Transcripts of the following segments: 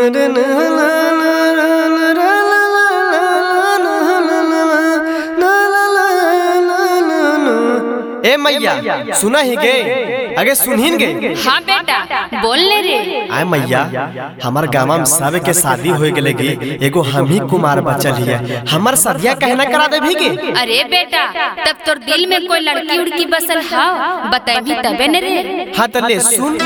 ए मैया सुना ही गे अगे सुनहिन गे। हाँ बेटा बोलने रे। आय मैया हमार गाँव में सब के शादी हो गए गे, एगो हम ही कुमार बचल हिया, हमार शादिया कहना करा दे भीगे। अरे बेटा तब तोर दिल में कोई लड़की उड़की बसल हा बताई तबे न रे। हाँ तो ले सुन।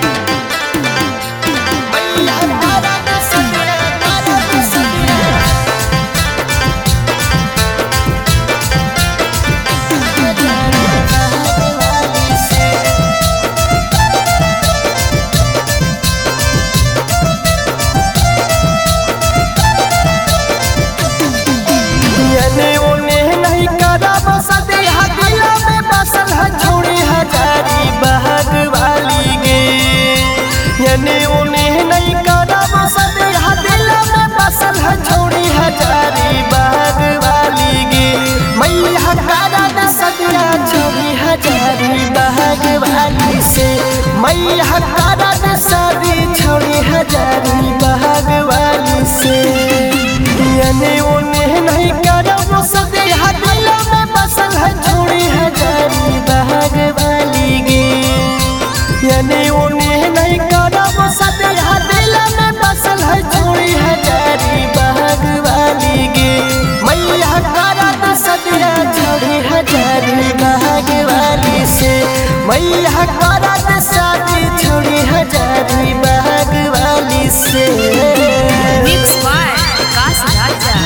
मैया हकारा दे शादी छोड़ी हजारी बहाग वाली से, यानी उन्हें नहीं करा वो सदे दिल में बसल है छोड़ी हजारी बहाग वाली गे, यानी उन्हें नहीं करा वो सदे दिल में बसल है छोड़ी हजारी बहाग वाली गे। मैया हकारा दे सदिया छोड़ी हजारी बहाग वाली से, मैया हकारा दे शादी छोड़ी हजारी बहाग वाली से। Mix by Akash Raja.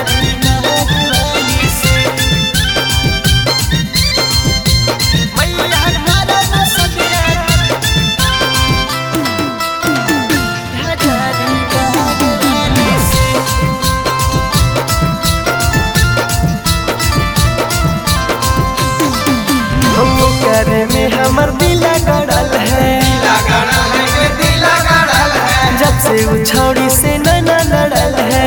मैया हकारा दे सदिया हजारी बहाग वाली से। हम करे में हमर दिला गड़ल है, जब से वो छोड़ी से नैना लड़ल है,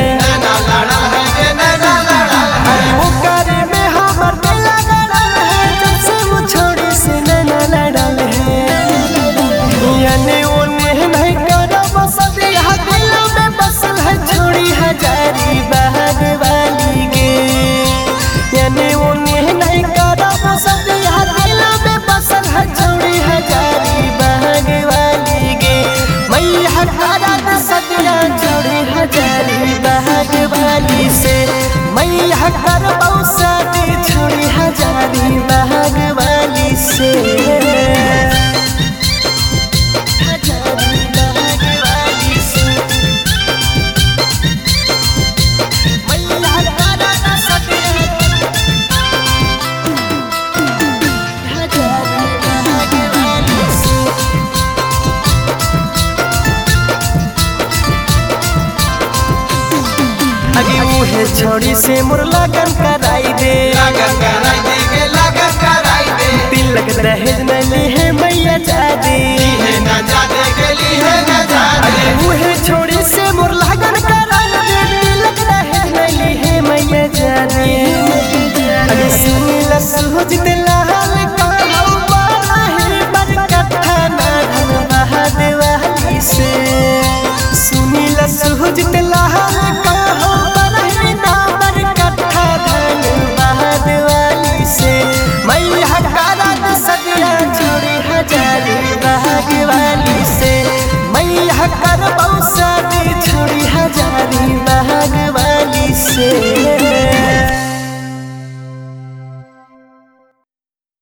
वो करे में हमर दिला गड़ल है, जब से वो छोड़ी से नैना लड़ल है, यानी उन्हें नहीं करा बस दिया दिल में बसल है छोड़ी हजारी बहाग वाली गे, यानी उन्हें नहीं करा बस दिया दिल में बसल है छोड़ी हजारी बहाग वाली गे। मैया हकारा दे सदिया छोड़ी हजारी बहाग वाली से, मैया हकार बहु शादी छोड़ी हजारी बहाग वाली से। हजारी बहाग वाली से, मैया हकारा दे सदिया हजारी बहाग वाली से। अगे मुहे छोड़ी से मोर लगन कराई दे, तिलक दहेज न ली है मैया जा दे, अगे मुहे